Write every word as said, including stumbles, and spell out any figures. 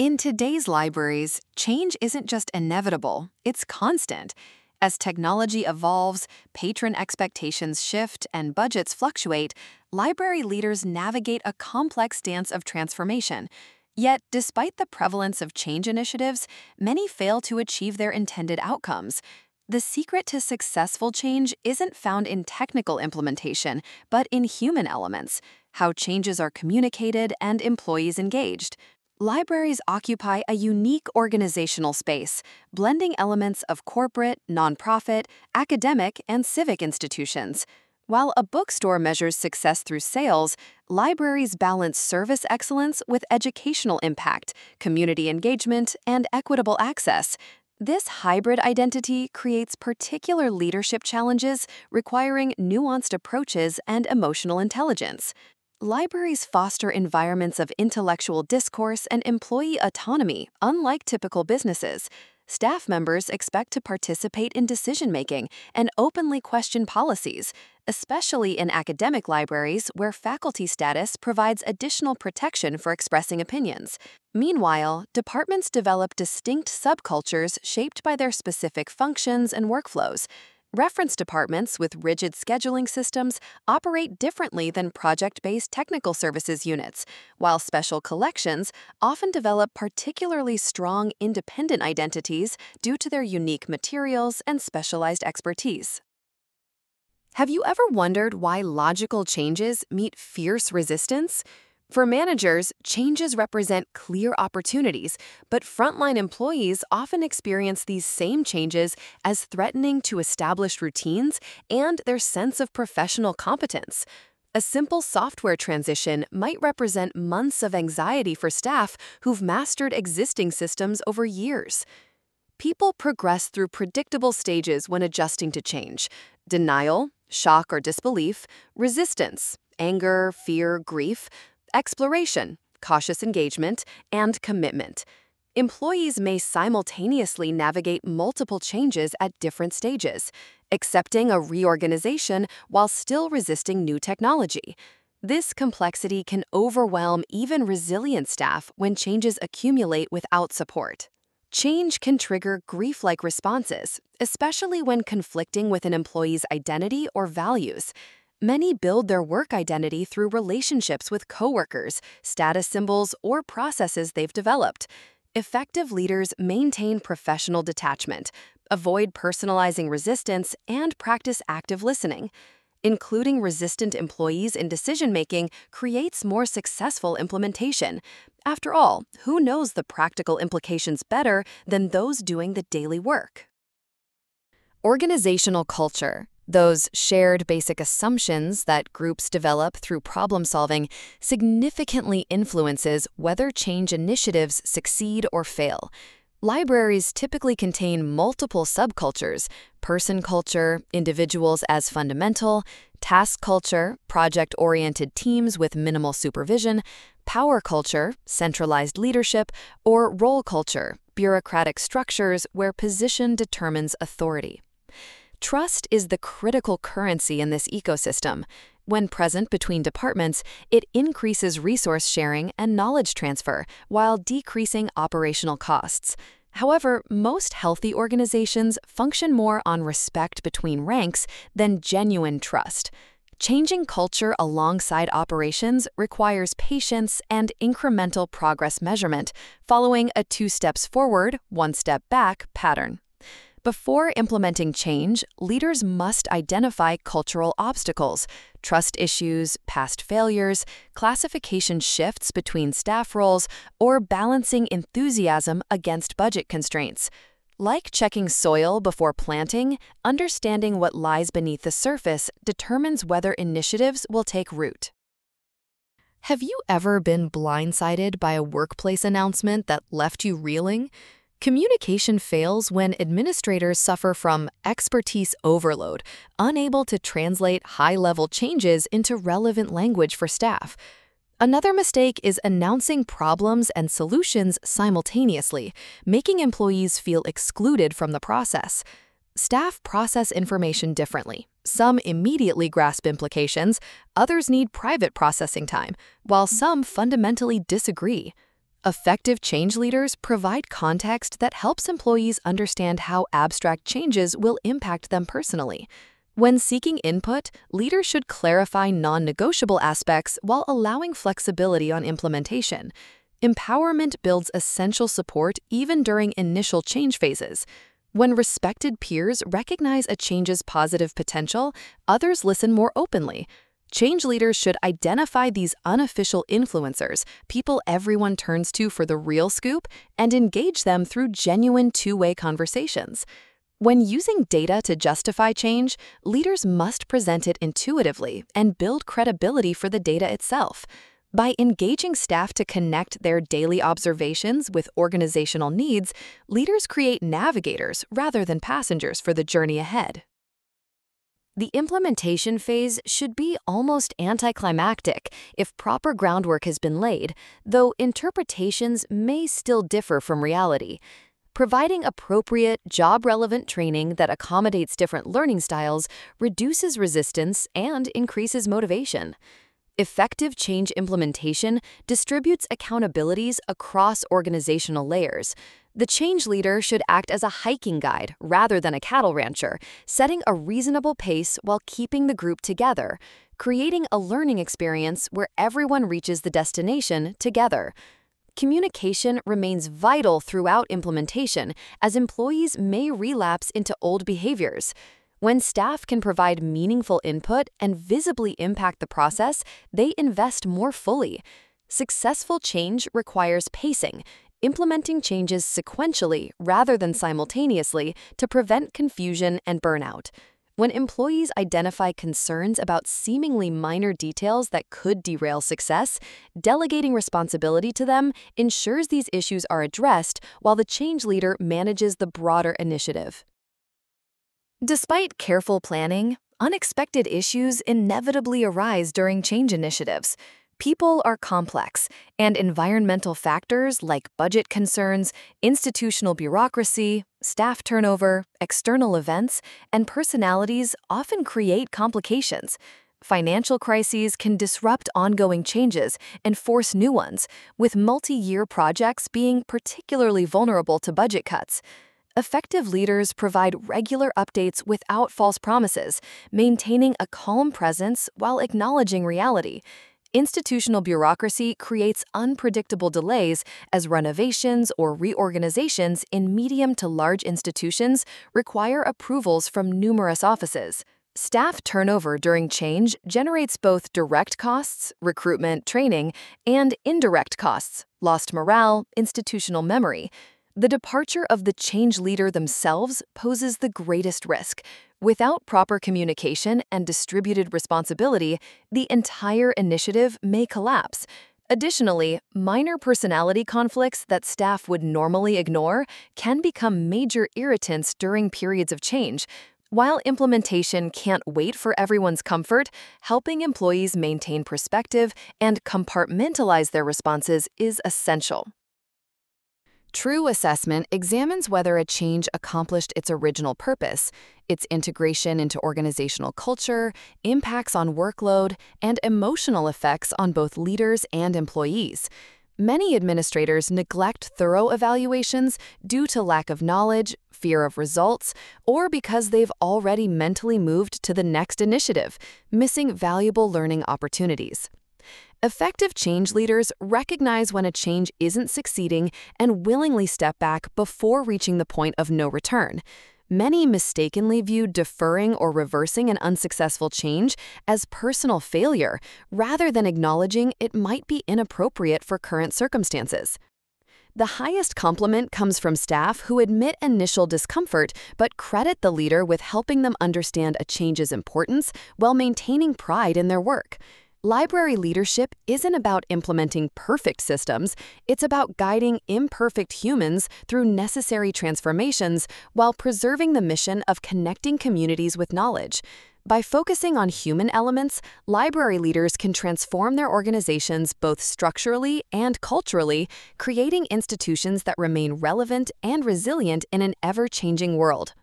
In today's libraries, change isn't just inevitable, it's constant. As technology evolves, patron expectations shift, and budgets fluctuate, library leaders navigate a complex dance of transformation. Yet, despite the prevalence of change initiatives, many fail to achieve their intended outcomes. The secret to successful change isn't found in technical implementation, but in human elements, how changes are communicated and employees engaged. Libraries occupy a unique organizational space, blending elements of corporate, nonprofit, academic, and civic institutions. While a bookstore measures success through sales, libraries balance service excellence with educational impact, community engagement, and equitable access. This hybrid identity creates particular leadership challenges requiring nuanced approaches and emotional intelligence. Libraries foster environments of intellectual discourse and employee autonomy, unlike typical businesses. Staff members expect to participate in decision-making and openly question policies, especially in academic libraries where faculty status provides additional protection for expressing opinions. Meanwhile, departments develop distinct subcultures shaped by their specific functions and workflows. Reference departments with rigid scheduling systems operate differently than project-based technical services units, while special collections often develop particularly strong independent identities due to their unique materials and specialized expertise. Have you ever wondered why logical changes meet fierce resistance? For managers, changes represent clear opportunities, but frontline employees often experience these same changes as threatening to established routines and their sense of professional competence. A simple software transition might represent months of anxiety for staff who've mastered existing systems over years. People progress through predictable stages when adjusting to change: denial, shock or disbelief, resistance, anger, fear, grief, exploration, cautious engagement, and commitment. Employees may simultaneously navigate multiple changes at different stages, accepting a reorganization while still resisting new technology. This complexity can overwhelm even resilient staff when changes accumulate without support. Change can trigger grief-like responses, especially when conflicting with an employee's identity or values. Many build their work identity through relationships with coworkers, status symbols, or processes they've developed. Effective leaders maintain professional detachment, avoid personalizing resistance, and practice active listening. Including resistant employees in decision-making creates more successful implementation. After all, who knows the practical implications better than those doing the daily work? Organizational culture. Those shared basic assumptions that groups develop through problem solving significantly influences whether change initiatives succeed or fail. Libraries typically contain multiple subcultures: person culture, individuals as fundamental; task culture, project-oriented teams with minimal supervision; power culture, centralized leadership; or role culture, bureaucratic structures where position determines authority. Trust is the critical currency in this ecosystem. When present between departments, it increases resource sharing and knowledge transfer while decreasing operational costs. However, most healthy organizations function more on respect between ranks than genuine trust. Changing culture alongside operations requires patience and incremental progress measurement, following a two steps forward, one step back pattern. Before implementing change, leaders must identify cultural obstacles, trust issues, past failures, classification shifts between staff roles, or balancing enthusiasm against budget constraints. Like checking soil before planting, understanding what lies beneath the surface determines whether initiatives will take root. Have you ever been blindsided by a workplace announcement that left you reeling? Communication fails when administrators suffer from expertise overload, unable to translate high-level changes into relevant language for staff. Another mistake is announcing problems and solutions simultaneously, making employees feel excluded from the process. Staff process information differently. Some immediately grasp implications, others need private processing time, while some fundamentally disagree. Effective change leaders provide context that helps employees understand how abstract changes will impact them personally. When seeking input, leaders should clarify non-negotiable aspects while allowing flexibility on implementation. Empowerment builds essential support even during initial change phases. When respected peers recognize a change's positive potential, others listen more openly. Change leaders should identify these unofficial influencers, people everyone turns to for the real scoop, and engage them through genuine two-way conversations. When using data to justify change, leaders must present it intuitively and build credibility for the data itself. By engaging staff to connect their daily observations with organizational needs, leaders create navigators rather than passengers for the journey ahead. The implementation phase should be almost anticlimactic if proper groundwork has been laid, though interpretations may still differ from reality. Providing appropriate, job-relevant training that accommodates different learning styles reduces resistance and increases motivation. Effective change implementation distributes accountabilities across organizational layers. The change leader should act as a hiking guide rather than a cattle rancher, setting a reasonable pace while keeping the group together, creating a learning experience where everyone reaches the destination together. Communication remains vital throughout implementation, as employees may relapse into old behaviors. When staff can provide meaningful input and visibly impact the process, they invest more fully. Successful change requires pacing, implementing changes sequentially rather than simultaneously to prevent confusion and burnout. When employees identify concerns about seemingly minor details that could derail success, delegating responsibility to them ensures these issues are addressed while the change leader manages the broader initiative. Despite careful planning, unexpected issues inevitably arise during change initiatives. People are complex, and environmental factors like budget concerns, institutional bureaucracy, staff turnover, external events, and personalities often create complications. Financial crises can disrupt ongoing changes and force new ones, with multi-year projects being particularly vulnerable to budget cuts. Effective leaders provide regular updates without false promises, maintaining a calm presence while acknowledging reality. Institutional bureaucracy creates unpredictable delays as renovations or reorganizations in medium to large institutions require approvals from numerous offices. Staff turnover during change generates both direct costs, recruitment, training, and indirect costs, lost morale, institutional memory. The departure of the change leader themselves poses the greatest risk. Without proper communication and distributed responsibility, the entire initiative may collapse. Additionally, minor personality conflicts that staff would normally ignore can become major irritants during periods of change. While implementation can't wait for everyone's comfort, helping employees maintain perspective and compartmentalize their responses is essential. True assessment examines whether a change accomplished its original purpose, its integration into organizational culture, impacts on workload, and emotional effects on both leaders and employees. Many administrators neglect thorough evaluations due to lack of knowledge, fear of results, or because they've already mentally moved to the next initiative, missing valuable learning opportunities. Effective change leaders recognize when a change isn't succeeding and willingly step back before reaching the point of no return. Many mistakenly view deferring or reversing an unsuccessful change as personal failure, rather than acknowledging it might be inappropriate for current circumstances. The highest compliment comes from staff who admit initial discomfort but credit the leader with helping them understand a change's importance while maintaining pride in their work. Library leadership isn't about implementing perfect systems, it's about guiding imperfect humans through necessary transformations while preserving the mission of connecting communities with knowledge. By focusing on human elements, library leaders can transform their organizations both structurally and culturally, creating institutions that remain relevant and resilient in an ever-changing world.